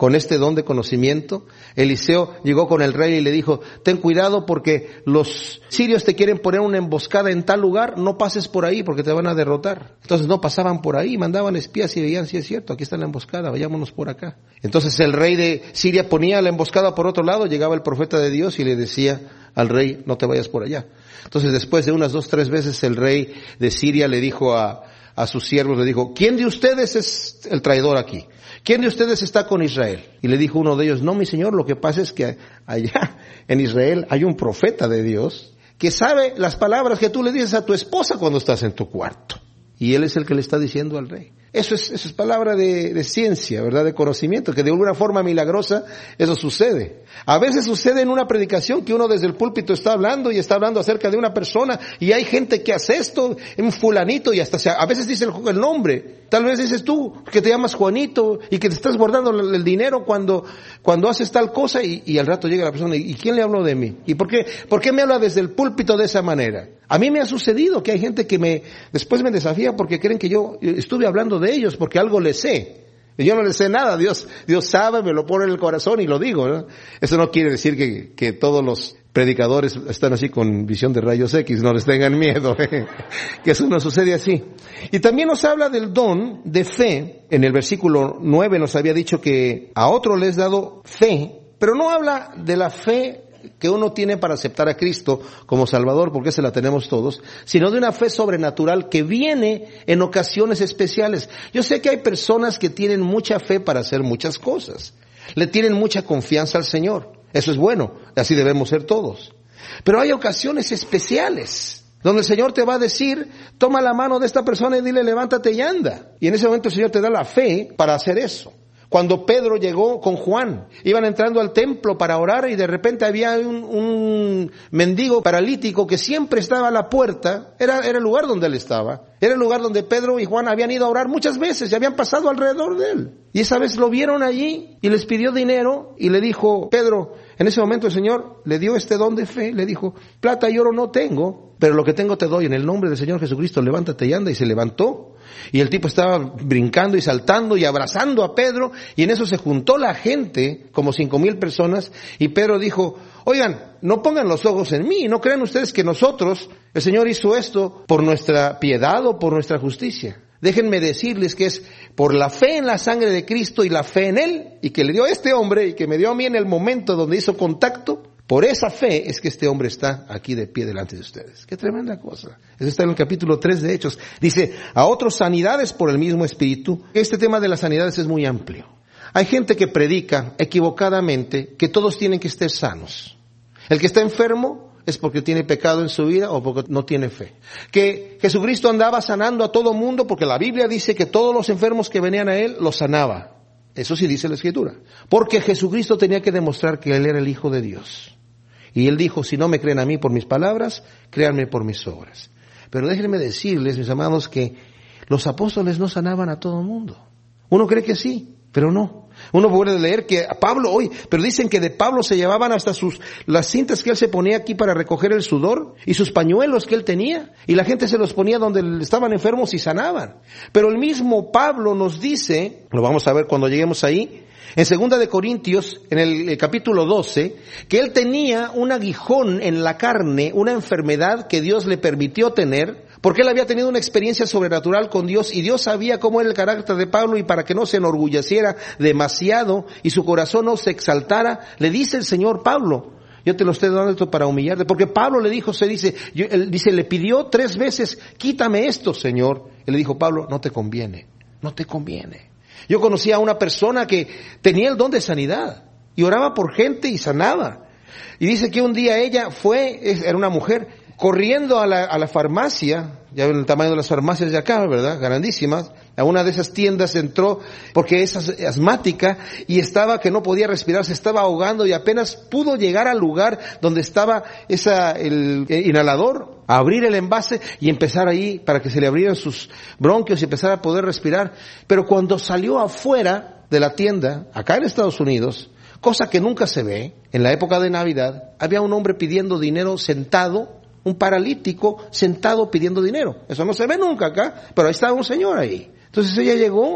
con este don de conocimiento. Eliseo llegó con el rey y le dijo, ten cuidado porque los sirios te quieren poner una emboscada en tal lugar, no pases por ahí porque te van a derrotar. Entonces no pasaban por ahí, mandaban espías y veían, sí es cierto, aquí está la emboscada, vayámonos por acá. Entonces el rey de Siria ponía la emboscada por otro lado, llegaba el profeta de Dios y le decía al rey, no te vayas por allá. Entonces después de unas dos, tres veces el rey de Siria le dijo a, a sus siervos, le dijo, ¿quién de ustedes es el traidor aquí? ¿Quién de ustedes está con Israel? Y le dijo uno de ellos, no, mi señor, lo que pasa es que allá en Israel hay un profeta de Dios que sabe las palabras que tú le dices a tu esposa cuando estás en tu cuarto. Y él es el que le está diciendo al rey. Eso es, eso es palabra de, de ciencia, ¿verdad? De conocimiento, que de alguna forma milagrosa eso sucede. A veces sucede en una predicación que uno desde el púlpito está hablando y está hablando acerca de una persona y hay gente que hace esto, un fulanito, y hasta se, a veces dice el, el nombre. Tal vez dices tú que te llamas Juanito y que te estás guardando el, el dinero cuando, cuando haces tal cosa y, y al rato llega la persona y, ¿y quién le habló de mí? ¿Y por qué, por qué me habla desde el púlpito de esa manera? A mí me ha sucedido que hay gente que me, después me desafía porque creen que yo estuve hablando de ellos porque algo les sé. Y yo no les sé nada, Dios, Dios sabe, me lo pone en el corazón y lo digo, ¿no? Eso no quiere decir que, que todos los predicadores están así con visión de rayos X, no les tengan miedo, ¿eh? Que eso no sucede así. Y también nos habla del don de fe. En el versículo nueve nos había dicho que a otro les dado fe, pero no habla de la fe que uno tiene para aceptar a Cristo como Salvador, porque esa la tenemos todos, sino de una fe sobrenatural que viene en ocasiones especiales. Yo sé que hay personas que tienen mucha fe para hacer muchas cosas, le tienen mucha confianza al Señor, eso es bueno, así debemos ser todos. Pero hay ocasiones especiales donde el Señor te va a decir, toma la mano de esta persona y dile, levántate y anda. Y en ese momento el Señor te da la fe para hacer eso. Cuando Pedro llegó con Juan, iban entrando al templo para orar y de repente había un, un mendigo paralítico que siempre estaba a la puerta, era, era el lugar donde él estaba, era el lugar donde Pedro y Juan habían ido a orar muchas veces y habían pasado alrededor de él. Y esa vez lo vieron allí y les pidió dinero y le dijo, Pedro, en ese momento el Señor le dio este don de fe, le dijo, plata y oro no tengo, pero lo que tengo te doy en el nombre del Señor Jesucristo, levántate y anda, y se levantó. Y el tipo estaba brincando y saltando y abrazando a Pedro, y en eso se juntó la gente, como cinco mil personas, y Pedro dijo, oigan, no pongan los ojos en mí, no crean ustedes que nosotros, el Señor hizo esto por nuestra piedad o por nuestra justicia. Déjenme decirles que es por la fe en la sangre de Cristo y la fe en Él, y que le dio a este hombre y que me dio a mí en el momento donde hizo contacto. Por esa fe es que este hombre está aquí de pie delante de ustedes. ¡Qué tremenda cosa! Eso está en el capítulo tres de Hechos. Dice, a otros sanidades por el mismo Espíritu. Este tema de las sanidades es muy amplio. Hay gente que predica equivocadamente que todos tienen que estar sanos. El que está enfermo es porque tiene pecado en su vida o porque no tiene fe. Que Jesucristo andaba sanando a todo mundo porque la Biblia dice que todos los enfermos que venían a Él los sanaba. Eso sí dice la Escritura. Porque Jesucristo tenía que demostrar que Él era el Hijo de Dios. Y Él dijo, si no me creen a mí por mis palabras, créanme por mis obras. Pero déjenme decirles, mis amados, que los apóstoles no sanaban a todo el mundo. Uno cree que sí, pero no. Uno puede leer que a Pablo hoy, pero dicen que de Pablo se llevaban hasta sus, las cintas que él se ponía aquí para recoger el sudor y sus pañuelos que él tenía. Y la gente se los ponía donde estaban enfermos y sanaban. Pero el mismo Pablo nos dice, lo vamos a ver cuando lleguemos ahí, en segunda de Corintios, en el, el capítulo doce, que él tenía un aguijón en la carne, una enfermedad que Dios le permitió tener, porque él había tenido una experiencia sobrenatural con Dios y Dios sabía cómo era el carácter de Pablo, y para que no se enorgulleciera demasiado y su corazón no se exaltara, le dice el Señor, Pablo, yo te lo estoy dando esto para humillarte, porque Pablo le dijo, se dice, yo, él dice, le pidió tres veces, quítame esto, Señor. Él le dijo, Pablo, no te conviene, no te conviene. Yo conocía a una persona que tenía el don de sanidad y oraba por gente y sanaba. Y dice que un día ella fue, era una mujer, corriendo a la, a la farmacia, ya ven el tamaño de las farmacias de acá, ¿verdad? Grandísimas. A una de esas tiendas entró porque es asmática y estaba que no podía respirar, se estaba ahogando y apenas pudo llegar al lugar donde estaba esa, el, el inhalador, a abrir el envase y empezar ahí para que se le abrieran sus bronquios y empezar a poder respirar. Pero cuando salió afuera de la tienda, acá en Estados Unidos, cosa que nunca se ve, en la época de Navidad, había un hombre pidiendo dinero sentado, un paralítico sentado pidiendo dinero. Eso no se ve nunca acá, pero ahí estaba un señor ahí. Entonces ella llegó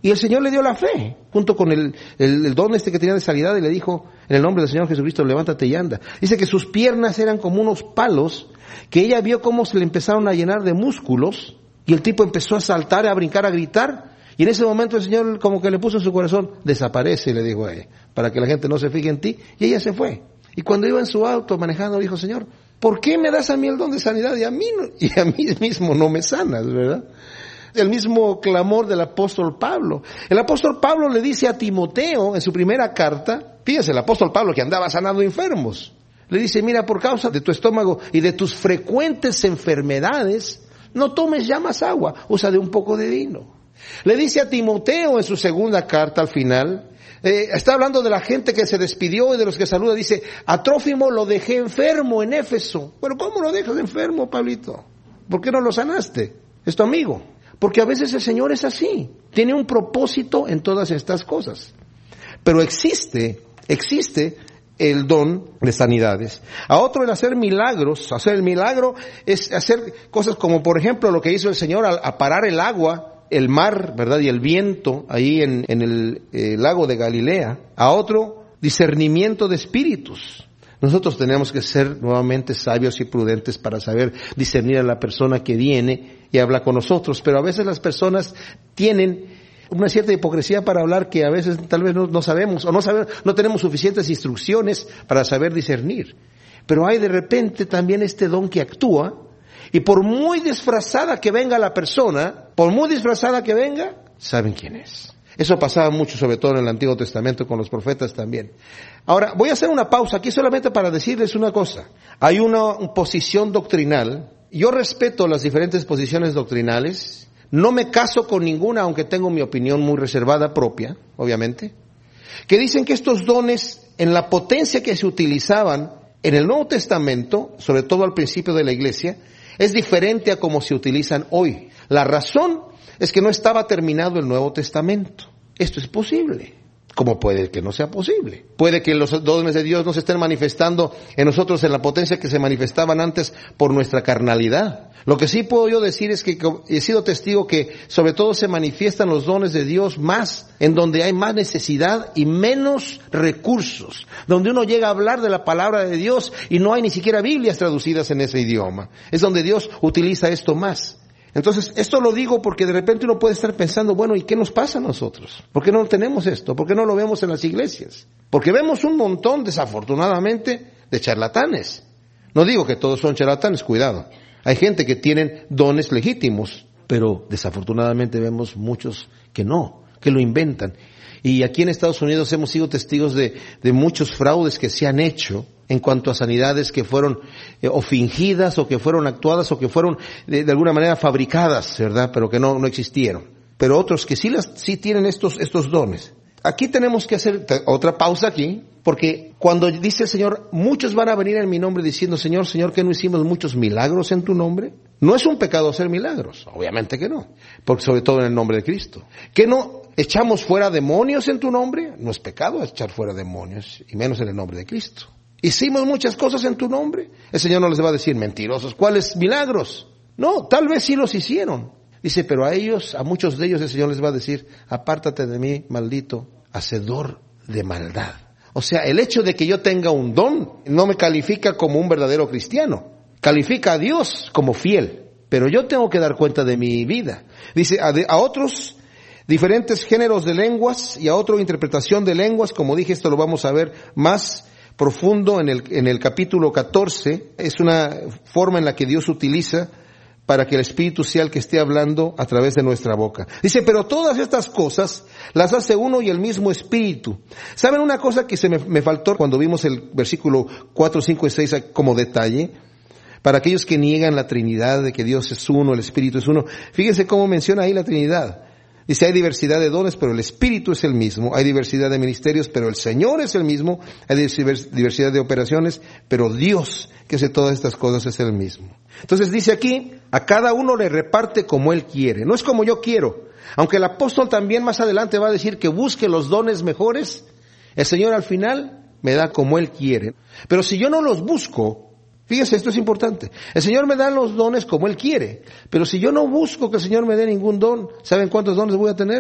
Y el Señor le dio la fe, junto con el, el, el don este que tenía de sanidad, y le dijo, en el nombre del Señor Jesucristo, levántate y anda. Dice que sus piernas eran como unos palos, que ella vio cómo se le empezaron a llenar de músculos, y el tipo empezó a saltar, a brincar, a gritar, y en ese momento el Señor como que le puso en su corazón, desaparece, le dijo a ella, para que la gente no se fije en ti, y ella se fue. Y cuando iba en su auto manejando, dijo, Señor, ¿por qué me das a mí el don de sanidad y a mí, no, y a mí mismo no me sanas, verdad? El mismo clamor del apóstol Pablo. El apóstol Pablo le dice a Timoteo en su primera carta, fíjense, el apóstol Pablo que andaba sanando enfermos, le dice, mira, por causa de tu estómago y de tus frecuentes enfermedades, no tomes ya más agua, usa de un poco de vino. Le dice a Timoteo en su segunda carta al final, eh, está hablando de la gente que se despidió y de los que saluda, dice, a Trófimo lo dejé enfermo en Éfeso. Pero ¿cómo lo dejas enfermo, Pablito? ¿Por qué no lo sanaste? Es tu amigo. Porque a veces el Señor es así, tiene un propósito en todas estas cosas. Pero existe, existe el don de sanidades. A otro el hacer milagros, hacer el milagro es hacer cosas como por ejemplo lo que hizo el Señor al a parar el agua, el mar, ¿verdad? Y el viento ahí en, en el eh, lago de Galilea. A otro, discernimiento de espíritus. Nosotros tenemos que ser nuevamente sabios y prudentes para saber discernir a la persona que viene y habla con nosotros. Pero a veces las personas tienen una cierta hipocresía para hablar que a veces tal vez no, no sabemos o no sabemos, no tenemos suficientes instrucciones para saber discernir. Pero hay de repente también este don que actúa y por muy disfrazada que venga la persona, por muy disfrazada que venga, saben quién es. Eso pasaba mucho, sobre todo en el Antiguo Testamento, con los profetas también. Ahora, voy a hacer una pausa aquí solamente para decirles una cosa. Hay una, una posición doctrinal. Yo respeto las diferentes posiciones doctrinales. No me caso con ninguna, aunque tengo mi opinión muy reservada propia, obviamente. Que dicen que estos dones, en la potencia que se utilizaban en el Nuevo Testamento, sobre todo al principio de la Iglesia, es diferente a como se utilizan hoy. La razón es que no estaba terminado el Nuevo Testamento. Esto es posible. ¿Cómo puede que no sea posible? Puede que los dones de Dios no se estén manifestando en nosotros en la potencia que se manifestaban antes por nuestra carnalidad. Lo que sí puedo yo decir es que he sido testigo que sobre todo se manifiestan los dones de Dios más en donde hay más necesidad y menos recursos. Donde uno llega a hablar de la palabra de Dios y no hay ni siquiera Biblias traducidas en ese idioma. Es donde Dios utiliza esto más. Entonces, esto lo digo porque de repente uno puede estar pensando, bueno, ¿y qué nos pasa a nosotros? ¿Por qué no tenemos esto? ¿Por qué no lo vemos en las iglesias? Porque vemos un montón, desafortunadamente, de charlatanes. No digo que todos son charlatanes, cuidado. Hay gente que tienen dones legítimos, pero desafortunadamente vemos muchos que no, que lo inventan. Y aquí en Estados Unidos hemos sido testigos de, de muchos fraudes que se han hecho en cuanto a sanidades que fueron eh, o fingidas o que fueron actuadas o que fueron de, de alguna manera fabricadas, ¿verdad? Pero que no, no existieron. Pero otros que sí las, sí tienen estos, estos dones. Aquí tenemos que hacer otra pausa aquí, porque cuando dice el Señor, muchos van a venir en mi nombre diciendo, Señor, Señor, ¿que no hicimos muchos milagros en tu nombre? No es un pecado hacer milagros, obviamente que no, porque sobre todo en el nombre de Cristo. ¿Que no echamos fuera demonios en tu nombre? No es pecado echar fuera demonios, y menos en el nombre de Cristo. ¿Hicimos muchas cosas en tu nombre? El Señor no les va a decir, mentirosos, ¿cuáles milagros? No, tal vez sí los hicieron. Dice, pero a ellos, a muchos de ellos el Señor les va a decir, apártate de mí, maldito, hacedor de maldad. O sea, el hecho de que yo tenga un don no me califica como un verdadero cristiano. Califica a Dios como fiel. Pero yo tengo que dar cuenta de mi vida. Dice, a, de, a otros diferentes géneros de lenguas y a otra interpretación de lenguas, como dije, esto lo vamos a ver más profundo en el, en el capítulo catorce. Es una forma en la que Dios utiliza para que el Espíritu sea el que esté hablando a través de nuestra boca. Dice, pero todas estas cosas las hace uno y el mismo Espíritu. ¿Saben una cosa que se me, me faltó cuando vimos el versículo cuatro, cinco y seis como detalle? Para aquellos que niegan la Trinidad, de que Dios es uno, el Espíritu es uno. Fíjense cómo menciona ahí la Trinidad. Dice, hay diversidad de dones, pero el Espíritu es el mismo. Hay diversidad de ministerios, pero el Señor es el mismo. Hay diversidad de operaciones, pero Dios, que hace todas estas cosas, es el mismo. Entonces dice aquí, a cada uno le reparte como Él quiere. No es como yo quiero. Aunque el apóstol también más adelante va a decir que busque los dones mejores, el Señor al final me da como Él quiere. Pero si yo no los busco, fíjense, esto es importante. El Señor me da los dones como Él quiere. Pero si yo no busco que el Señor me dé ningún don, ¿saben cuántos dones voy a tener?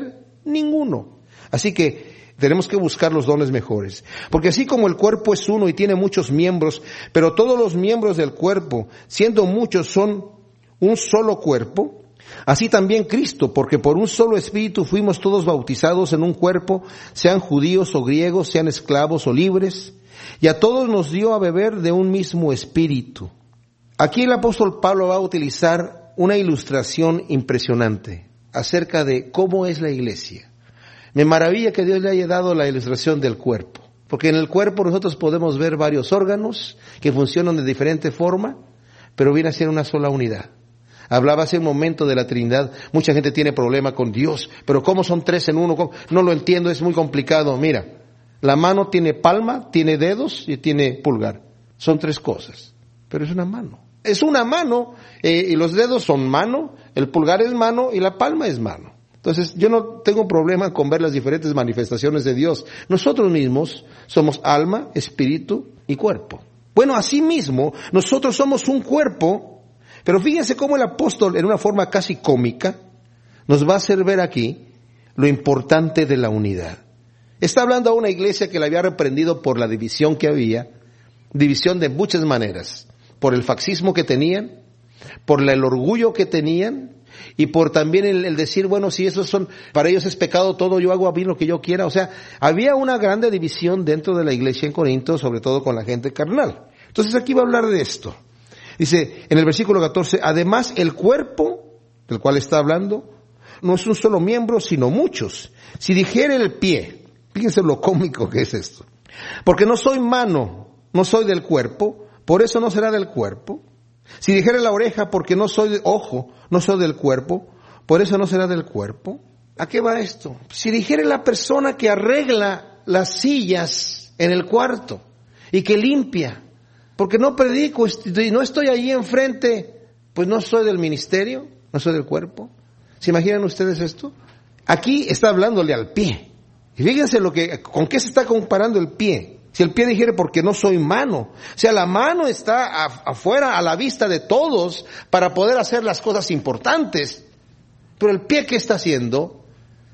Ninguno. Así que tenemos que buscar los dones mejores. Porque así como el cuerpo es uno y tiene muchos miembros, pero todos los miembros del cuerpo, siendo muchos, son un solo cuerpo, así también Cristo, porque por un solo espíritu fuimos todos bautizados en un cuerpo, sean judíos o griegos, sean esclavos o libres, y a todos nos dio a beber de un mismo espíritu. Aquí el apóstol Pablo va a utilizar una ilustración impresionante acerca de cómo es la iglesia. Me maravilla que Dios le haya dado la ilustración del cuerpo, porque en el cuerpo nosotros podemos ver varios órganos que funcionan de diferente forma, pero viene a ser una sola unidad. Hablaba hace un momento de la Trinidad. Mucha gente tiene problema con Dios, pero ¿cómo son tres en uno? ¿Cómo? No lo entiendo, es muy complicado. Mira, la mano tiene palma, tiene dedos y tiene pulgar. Son tres cosas, pero es una mano. Es una mano, eh, y los dedos son mano, el pulgar es mano y la palma es mano. Entonces, yo no tengo problema con ver las diferentes manifestaciones de Dios. Nosotros mismos somos alma, espíritu y cuerpo. Bueno, asimismo, nosotros somos un cuerpo, pero fíjense cómo el apóstol, en una forma casi cómica, nos va a hacer ver aquí lo importante de la unidad. Está hablando a una iglesia que la había reprendido por la división que había, división de muchas maneras, por el facsismo que tenían, por el orgullo que tenían, y por también el, el decir, bueno, si esos son, para ellos es pecado todo, yo hago a mí lo que yo quiera. O sea, había una grande división dentro de la iglesia en Corinto, sobre todo con la gente carnal. Entonces aquí va a hablar de esto. Dice en el versículo catorce, además el cuerpo, del cual está hablando, no es un solo miembro, sino muchos. Si dijere el pie, fíjense lo cómico que es esto, porque no soy mano, no soy del cuerpo, por eso no será del cuerpo. Si dijere la oreja, porque no soy de ojo, no soy del cuerpo, por eso no será del cuerpo. ¿A qué va esto? Si dijere la persona que arregla las sillas en el cuarto y que limpia, porque no predico y no estoy allí enfrente, pues no soy del ministerio, no soy del cuerpo. ¿Se imaginan ustedes esto? Aquí está hablándole al pie. Y fíjense lo que, con qué se está comparando el pie. Si el pie dijere, porque no soy mano. O sea, la mano está afuera, a la vista de todos, para poder hacer las cosas importantes. Pero el pie, ¿qué está haciendo?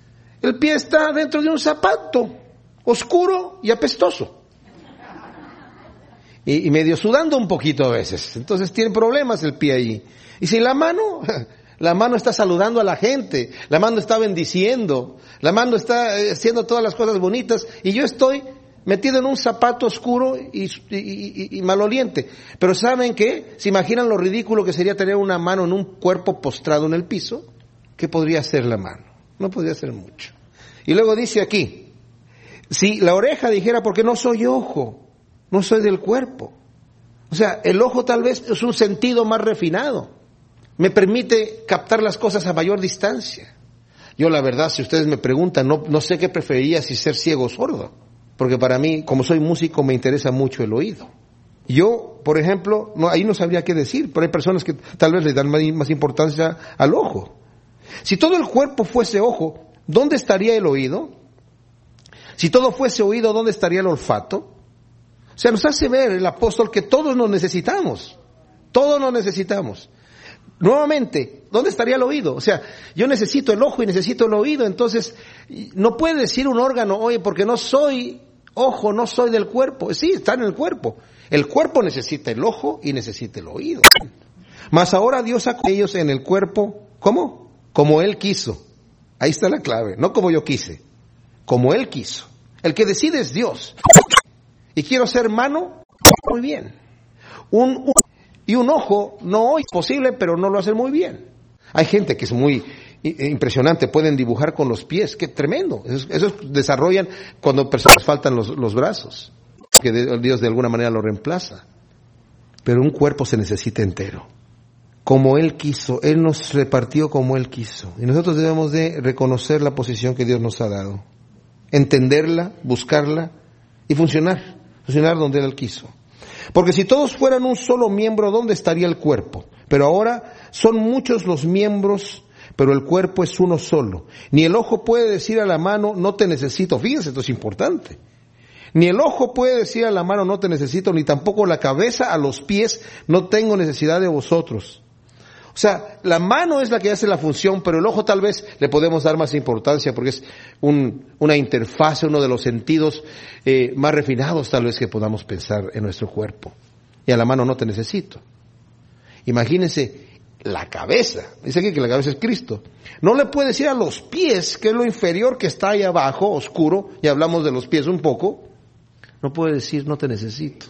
El pie está dentro de un zapato, oscuro y apestoso. Y, y medio sudando un poquito a veces. Entonces tiene problemas el pie allí. Y si la mano, la mano está saludando a la gente, la mano está bendiciendo, la mano está haciendo todas las cosas bonitas, y yo estoy metido en un zapato oscuro y, y, y, y maloliente. Pero ¿saben qué? ¿Se imaginan lo ridículo que sería tener una mano en un cuerpo postrado en el piso? ¿Qué podría hacer la mano? No podría hacer mucho. Y luego dice aquí, si la oreja dijera, porque no soy ojo, no soy del cuerpo. O sea, el ojo tal vez es un sentido más refinado. Me permite captar las cosas a mayor distancia. Yo la verdad, si ustedes me preguntan, no, no sé qué preferiría, si ser ciego o sordo. Porque para mí, como soy músico, me interesa mucho el oído. Yo, por ejemplo, no, ahí no sabría qué decir, pero hay personas que tal vez le dan más, más importancia al ojo. Si todo el cuerpo fuese ojo, ¿dónde estaría el oído? Si todo fuese oído, ¿dónde estaría el olfato? O sea, nos hace ver el apóstol que todos nos necesitamos. Todos nos necesitamos. Nuevamente, ¿dónde estaría el oído? O sea, yo necesito el ojo y necesito el oído, entonces no puede decir un órgano, oye, porque no soy ojo, no soy del cuerpo. Sí, está en el cuerpo. El cuerpo necesita el ojo y necesita el oído. Mas ahora Dios sacó a ellos en el cuerpo, ¿cómo? Como Él quiso. Ahí está la clave, no como yo quise, como Él quiso. El que decide es Dios. Y quiero ser mano, muy bien. Un, un Y un ojo no es posible, pero no lo hacen muy bien. Hay gente que es muy impresionante, pueden dibujar con los pies, qué tremendo. Esos, esos desarrollan cuando personas faltan los, los brazos, que Dios de alguna manera lo reemplaza. Pero un cuerpo se necesita entero. Como Él quiso, Él nos repartió como Él quiso. Y nosotros debemos de reconocer la posición que Dios nos ha dado. Entenderla, buscarla y funcionar. Funcionar donde Él quiso. Porque si todos fueran un solo miembro, ¿dónde estaría el cuerpo? Pero ahora son muchos los miembros, pero el cuerpo es uno solo. Ni el ojo puede decir a la mano, no te necesito. Fíjense, esto es importante. Ni el ojo puede decir a la mano, no te necesito, ni tampoco la cabeza a los pies, no tengo necesidad de vosotros. O sea, la mano es la que hace la función, pero el ojo tal vez le podemos dar más importancia porque es un, una interfaz, uno de los sentidos eh, más refinados tal vez que podamos pensar en nuestro cuerpo. Y a la mano no te necesito. Imagínense la cabeza. Dice aquí que la cabeza es Cristo. No le puede decir a los pies, que es lo inferior que está ahí abajo, oscuro, y hablamos de los pies un poco. No puede decir, no te necesito.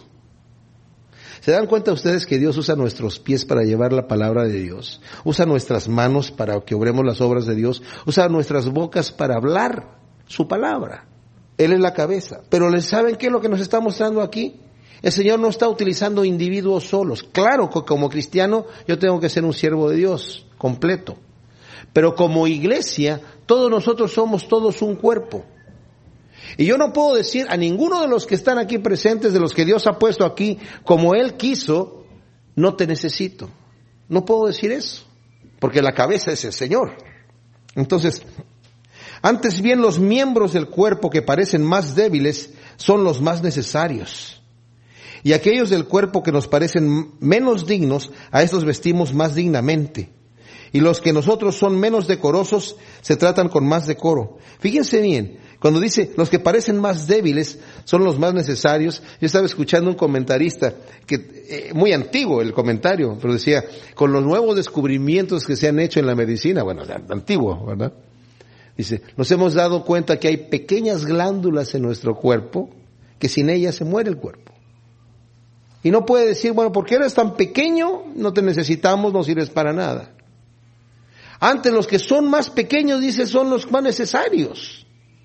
¿Se dan cuenta ustedes que Dios usa nuestros pies para llevar la palabra de Dios? Usa nuestras manos para que obremos las obras de Dios. Usa nuestras bocas para hablar su palabra. Él es la cabeza. Pero ¿les saben qué es lo que nos está mostrando aquí? El Señor no está utilizando individuos solos. Claro que como cristiano yo tengo que ser un siervo de Dios completo. Pero como iglesia, todos nosotros somos todos un cuerpo. Y yo no puedo decir a ninguno de los que están aquí presentes, de los que Dios ha puesto aquí, como Él quiso, no te necesito. No puedo decir eso, porque la cabeza es el Señor. Entonces, antes bien los miembros del cuerpo que parecen más débiles son los más necesarios. Y aquellos del cuerpo que nos parecen menos dignos, a estos vestimos más dignamente. Y los que nosotros son menos decorosos, se tratan con más decoro. Fíjense bien, cuando dice los que parecen más débiles son los más necesarios. Yo estaba escuchando un comentarista, que eh, muy antiguo el comentario, pero decía, con los nuevos descubrimientos que se han hecho en la medicina, bueno, antiguo, ¿verdad? Dice, nos hemos dado cuenta que hay pequeñas glándulas en nuestro cuerpo, que sin ellas se muere el cuerpo. Y no puede decir, bueno, porque eres tan pequeño, no te necesitamos, no sirves para nada. Antes los que son más pequeños, dice, son los más necesarios.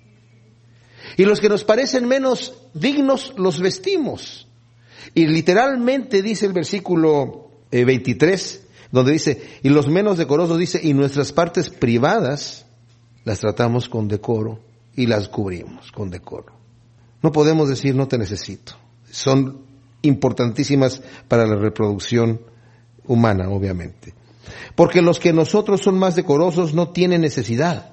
Y los que nos parecen menos dignos, los vestimos. Y literalmente dice el versículo eh, veintitrés, donde dice, y los menos decorosos, dice, y nuestras partes privadas las tratamos con decoro y las cubrimos con decoro. No podemos decir, no te necesito. Son importantísimas para la reproducción humana, obviamente. Porque los que nosotros son más decorosos no tienen necesidad.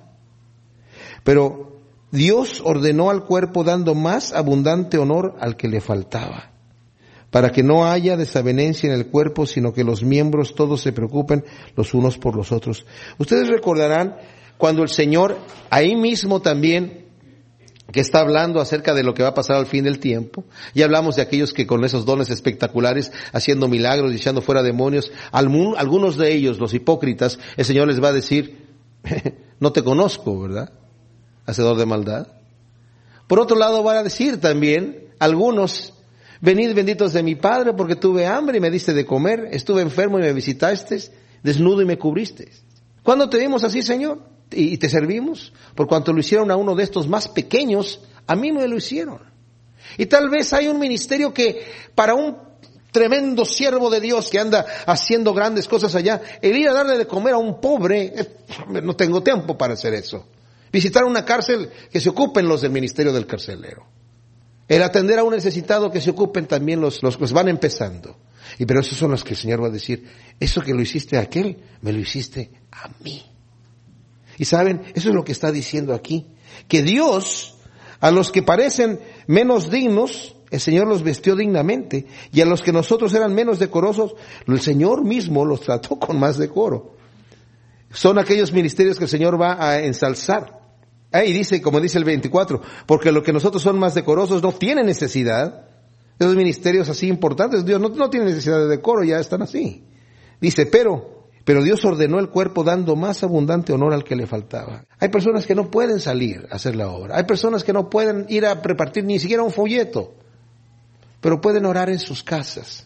Pero Dios ordenó al cuerpo dando más abundante honor al que le faltaba, para que no haya desavenencia en el cuerpo, sino que los miembros todos se preocupen los unos por los otros. Ustedes recordarán cuando el Señor, ahí mismo también, que está hablando acerca de lo que va a pasar al fin del tiempo. Ya hablamos de aquellos que con esos dones espectaculares, haciendo milagros y echando fuera demonios, algunos de ellos, los hipócritas, el Señor les va a decir, no te conozco, ¿verdad? Hacedor de maldad. Por otro lado van a decir también, algunos, venid benditos de mi Padre, porque tuve hambre y me diste de comer, estuve enfermo y me visitaste, desnudo y me cubriste. ¿Cuándo te vimos así, Señor? Y te servimos, por cuanto lo hicieron a uno de estos más pequeños, a mí me lo hicieron. Y tal vez hay un ministerio que para un tremendo siervo de Dios que anda haciendo grandes cosas allá, el ir a darle de comer a un pobre, no tengo tiempo para hacer eso. Visitar una cárcel, que se ocupen los del ministerio del carcelero. El atender a un necesitado, que se ocupen también los, los que van empezando. Y pero esos son los que el Señor va a decir, eso que lo hiciste a aquel, me lo hiciste a mí. Y saben, eso es lo que está diciendo aquí, que Dios, a los que parecen menos dignos, el Señor los vestió dignamente, y a los que nosotros eran menos decorosos, el Señor mismo los trató con más decoro. Son aquellos ministerios que el Señor va a ensalzar. Ahí dice, como dice el veinticuatro, porque lo que nosotros son más decorosos no tienen necesidad. Esos ministerios así importantes, Dios no, no tiene necesidad de decoro, ya están así. Dice, pero... Pero Dios ordenó el cuerpo dando más abundante honor al que le faltaba. Hay personas que no pueden salir a hacer la obra. Hay personas que no pueden ir a repartir ni siquiera un folleto. Pero pueden orar en sus casas.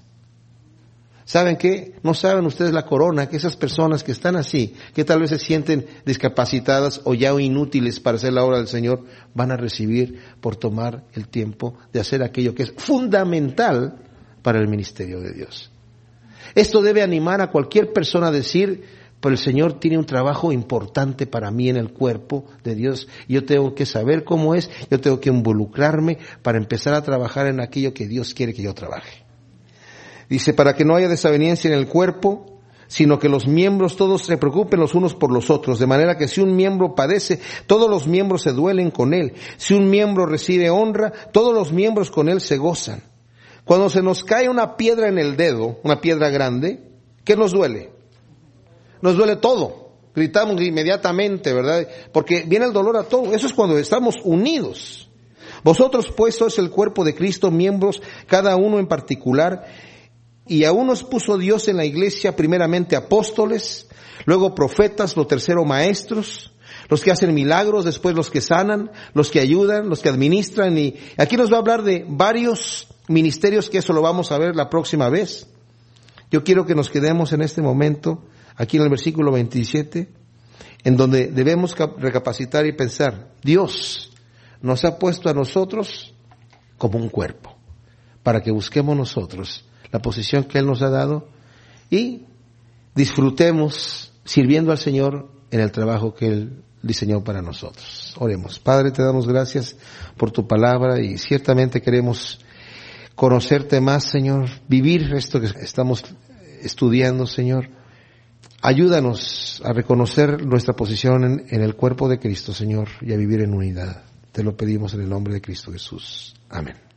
¿Saben qué? No saben ustedes la corona que esas personas que están así, que tal vez se sienten discapacitadas o ya inútiles para hacer la obra del Señor, van a recibir por tomar el tiempo de hacer aquello que es fundamental para el ministerio de Dios. Esto debe animar a cualquier persona a decir, pero el Señor tiene un trabajo importante para mí en el cuerpo de Dios. Yo tengo que saber cómo es, yo tengo que involucrarme para empezar a trabajar en aquello que Dios quiere que yo trabaje. Dice, para que no haya desaveniencia en el cuerpo, sino que los miembros todos se preocupen los unos por los otros, de manera que si un miembro padece, todos los miembros se duelen con él. Si un miembro recibe honra, todos los miembros con él se gozan. Cuando se nos cae una piedra en el dedo, una piedra grande, ¿qué nos duele? nos duele todo. Gritamos inmediatamente, ¿verdad? Porque viene el dolor a todo. Eso es cuando estamos unidos. Vosotros pues sois el cuerpo de Cristo, miembros cada uno en particular. Y a unos puso Dios en la iglesia primeramente apóstoles, luego profetas, lo tercero maestros, los que hacen milagros, después los que sanan, los que ayudan, los que administran. Y aquí nos va a hablar de varios ministerios, que eso lo vamos a ver la próxima vez. Yo quiero que nos quedemos en este momento, aquí en el versículo veintisiete, en donde debemos recapacitar y pensar, Dios nos ha puesto a nosotros como un cuerpo, para que busquemos nosotros la posición que Él nos ha dado y disfrutemos sirviendo al Señor en el trabajo que Él diseñó para nosotros. Oremos. Padre, te damos gracias por tu palabra y ciertamente queremos conocerte más, Señor, vivir esto que estamos estudiando, Señor. Ayúdanos a reconocer nuestra posición en, en el cuerpo de Cristo, Señor, y a vivir en unidad. Te lo pedimos en el nombre de Cristo Jesús. Amén.